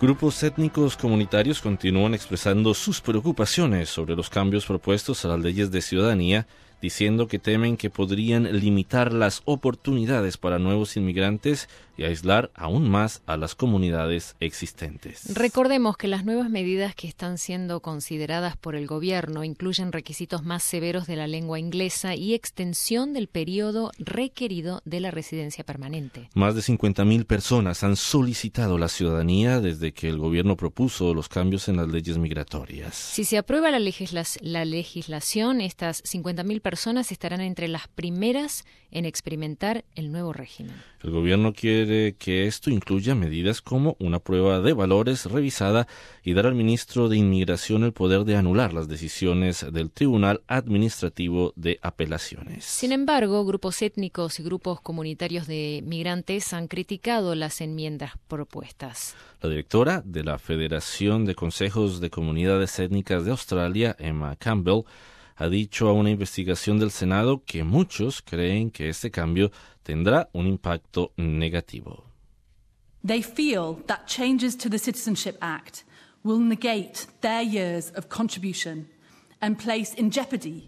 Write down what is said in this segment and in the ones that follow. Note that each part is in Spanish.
Grupos étnicos comunitarios continúan expresando sus preocupaciones sobre los cambios propuestos a las leyes de ciudadanía, diciendo que temen que podrían limitar las oportunidades para nuevos inmigrantes y aislar aún más a las comunidades existentes. Recordemos que las nuevas medidas que están siendo consideradas por el gobierno incluyen requisitos más severos de la lengua inglesa y extensión del periodo requerido de la residencia permanente. Más de 50.000 personas han solicitado la ciudadanía desde que el gobierno propuso los cambios en las leyes migratorias. Si se aprueba la legislación, estas 50.000 personas estarán entre las primeras en experimentar el nuevo régimen. El gobierno quiere que esto incluya medidas como una prueba de valores revisada y dar al ministro de Inmigración el poder de anular las decisiones del Tribunal Administrativo de Apelaciones. Sin embargo, grupos étnicos y grupos comunitarios de migrantes han criticado las enmiendas propuestas. La directora de la Federación de Consejos de Comunidades Étnicas de Australia, Emma Campbell, ha dicho a una investigación del Senado que muchos creen que este cambio tendrá un impacto negativo. They feel that changes to the Citizenship Act will negate their years of contribution and place in jeopardy.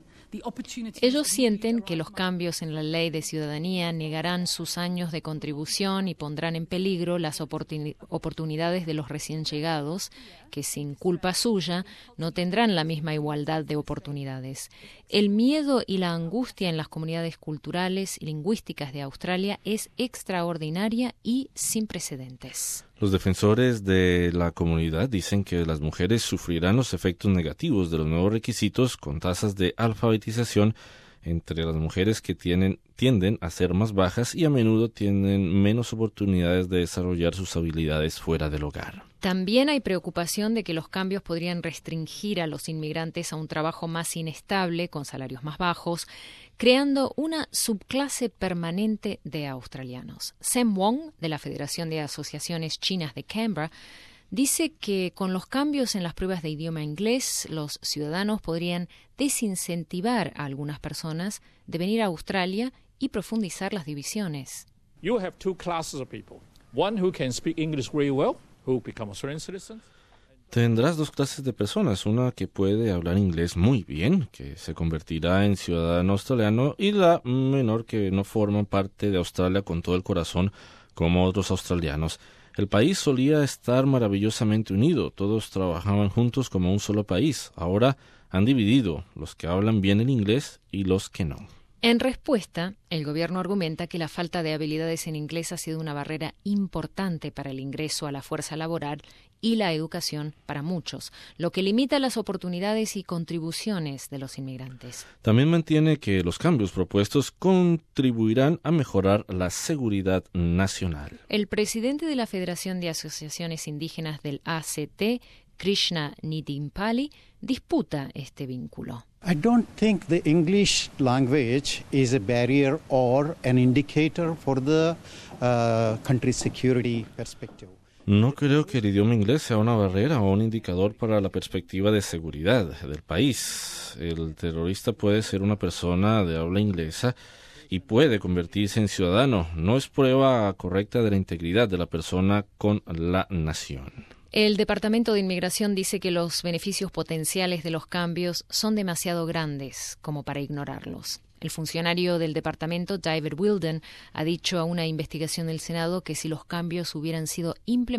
Ellos sienten que los cambios en la ley de ciudadanía negarán sus años de contribución y pondrán en peligro las oportunidades de los recién llegados, que sin culpa suya no tendrán la misma igualdad de oportunidades. El miedo y la angustia en las comunidades culturales y lingüísticas de Australia es extraordinaria y sin precedentes. Los defensores de la comunidad dicen que las mujeres sufrirán los efectos negativos de los nuevos requisitos con tasas de alfabetización entre las mujeres que tienden a ser más bajas y a menudo tienen menos oportunidades de desarrollar sus habilidades fuera del hogar. También hay preocupación de que los cambios podrían restringir a los inmigrantes a un trabajo más inestable, con salarios más bajos, creando una subclase permanente de australianos. Sam Wong, de la Federación de Asociaciones Chinas de Canberra, dice que con los cambios en las pruebas de idioma inglés, los ciudadanos podrían desincentivar a algunas personas de venir a Australia y profundizar las divisiones. You have two classes of people. One who can speak English very well, who become Australian citizens. Tendrás dos clases de personas, una que puede hablar inglés muy bien, que se convertirá en ciudadano australiano, y la menor que no forma parte de Australia con todo el corazón como otros australianos. El país solía estar maravillosamente unido, todos trabajaban juntos como un solo país. Ahora han dividido los que hablan bien el inglés y los que no. En respuesta, el gobierno argumenta que la falta de habilidades en inglés ha sido una barrera importante para el ingreso a la fuerza laboral y la educación para muchos, lo que limita las oportunidades y contribuciones de los inmigrantes. También mantiene que los cambios propuestos contribuirán a mejorar la seguridad nacional. El presidente de la Federación de Asociaciones Indígenas del ACT, Krishna Nitimpali, disputa este vínculo. I don't think the English language is a barrier or an indicator for the country's security perspective. No creo que el idioma inglés sea una barrera o un indicador para la perspectiva de seguridad del país. El terrorista puede ser una persona de habla inglesa y puede convertirse en ciudadano. No es prueba correcta de la integridad de la persona con la nación. El Departamento de Inmigración dice que los beneficios potenciales de los cambios son demasiado grandes como para ignorarlos. El funcionario del departamento, David Wilden, ha dicho a una investigación del Senado que si los cambios hubieran sido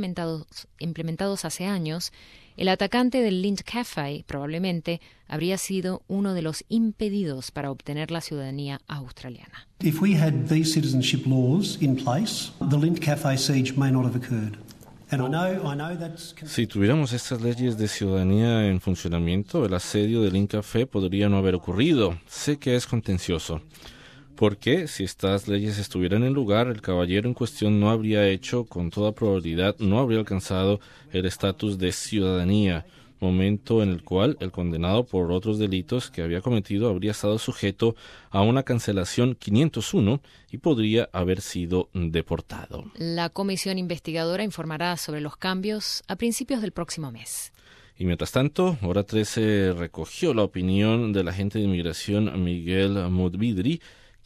implementados hace años, el atacante del Lind Cafe probablemente habría sido uno de los impedidos para obtener la ciudadanía australiana. If we had these citizenship laws in place, the Lind Cafe siege may not have occurred. Si tuviéramos estas leyes de ciudadanía en funcionamiento, el asedio del Lind Cafe podría no haber ocurrido. Sé que es contencioso, porque si estas leyes estuvieran en lugar, el caballero en cuestión no habría hecho, con toda probabilidad, no habría alcanzado el estatus de ciudadanía, momento en el cual el condenado por otros delitos que había cometido habría estado sujeto a una cancelación 501 y podría haber sido deportado. La comisión investigadora informará sobre los cambios a principios del próximo mes. Y mientras tanto, Hora 13 recogió la opinión del agente de inmigración Miguel Mudvidri,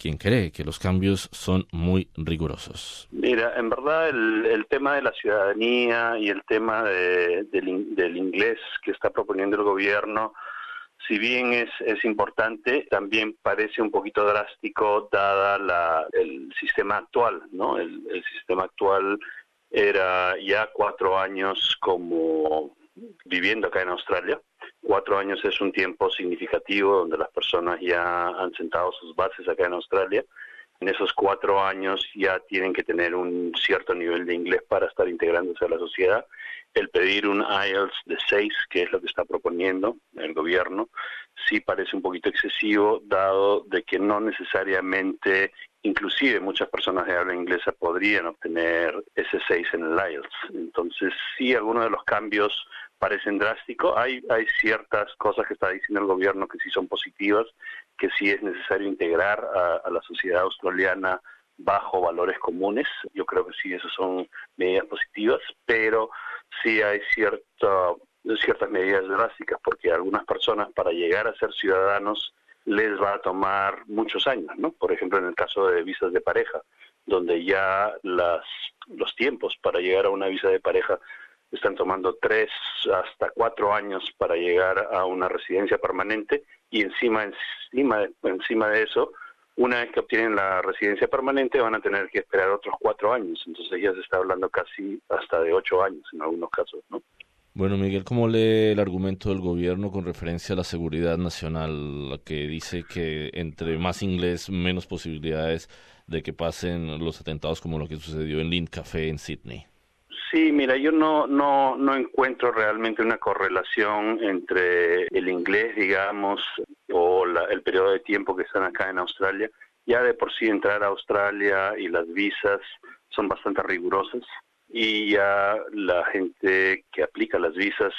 quien cree que los cambios son muy rigurosos. Mira, en verdad el tema de la ciudadanía y el tema del inglés que está proponiendo el gobierno, si bien es importante, también parece un poquito drástico dada el sistema actual, ¿no? El sistema actual era ya 4 años como viviendo acá en Australia. 4 años es un tiempo significativo donde las personas ya han sentado sus bases acá en Australia. En esos 4 años ya tienen que tener un cierto nivel de inglés para estar integrándose a la sociedad. El pedir un IELTS de 6, que es lo que está proponiendo el gobierno, sí parece un poquito excesivo, dado de que no necesariamente, inclusive muchas personas de habla inglesa podrían obtener ese 6 en el IELTS. Entonces sí, algunos de los cambios parecen drásticos. Hay ciertas cosas que está diciendo el gobierno que sí son positivas, que sí es necesario integrar a la sociedad australiana bajo valores comunes. Yo creo que sí, esas son medidas positivas, pero sí hay ciertas medidas drásticas, porque algunas personas para llegar a ser ciudadanos les va a tomar muchos años, ¿no? Por ejemplo, en el caso de visas de pareja, donde ya los tiempos para llegar a una visa de pareja están tomando 3 hasta 4 años para llegar a una residencia permanente, y encima de eso, una vez que obtienen la residencia permanente van a tener que esperar otros 4 años. Entonces ya se está hablando casi hasta de 8 años en algunos casos, ¿no? Bueno, Miguel, ¿cómo lee el argumento del gobierno con referencia a la seguridad nacional, que dice que entre más inglés, menos posibilidades de que pasen los atentados como lo que sucedió en Lind Café en Sydney? Sí, mira, yo no encuentro realmente una correlación entre el inglés, digamos, o el periodo de tiempo que están acá en Australia. Ya de por sí entrar a Australia y las visas son bastante rigurosas, y ya la gente que aplica las visas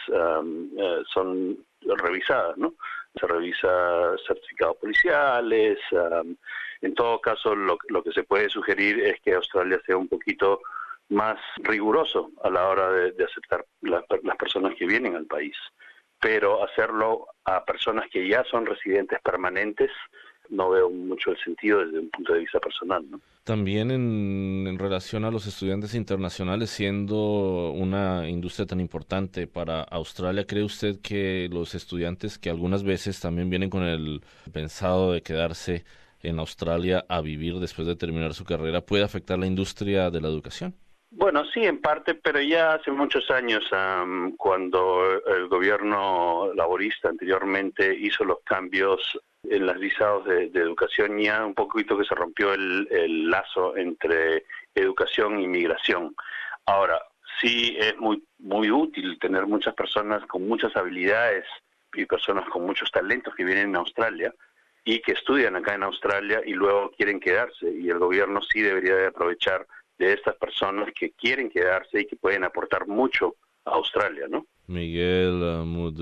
son revisadas, ¿no? Se revisa certificados policiales. En todo caso, lo que se puede sugerir es que Australia sea un poquito más riguroso a la hora de aceptar las personas que vienen al país. Pero hacerlo a personas que ya son residentes permanentes, no veo mucho el sentido desde un punto de vista personal, ¿no? También en relación a los estudiantes internacionales, siendo una industria tan importante para Australia, ¿cree usted que los estudiantes que algunas veces también vienen con el pensado de quedarse en Australia a vivir después de terminar su carrera puede afectar la industria de la educación? Bueno, sí, en parte, pero ya hace muchos años, cuando el gobierno laborista anteriormente hizo los cambios en los visados de educación, ya un poquito que se rompió el lazo entre educación e inmigración. Ahora, sí es muy útil tener muchas personas con muchas habilidades y personas con muchos talentos que vienen a Australia y que estudian acá en Australia y luego quieren quedarse, y el gobierno sí debería de aprovechar de estas personas que quieren quedarse y que pueden aportar mucho a Australia, ¿no? Miguel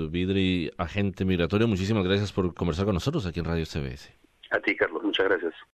Mudvidri, agente migratorio, muchísimas gracias por conversar con nosotros aquí en Radio CBS. A ti, Carlos, muchas gracias.